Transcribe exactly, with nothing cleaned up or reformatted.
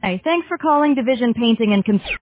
Hi, thanks for calling Division Painting and Construction.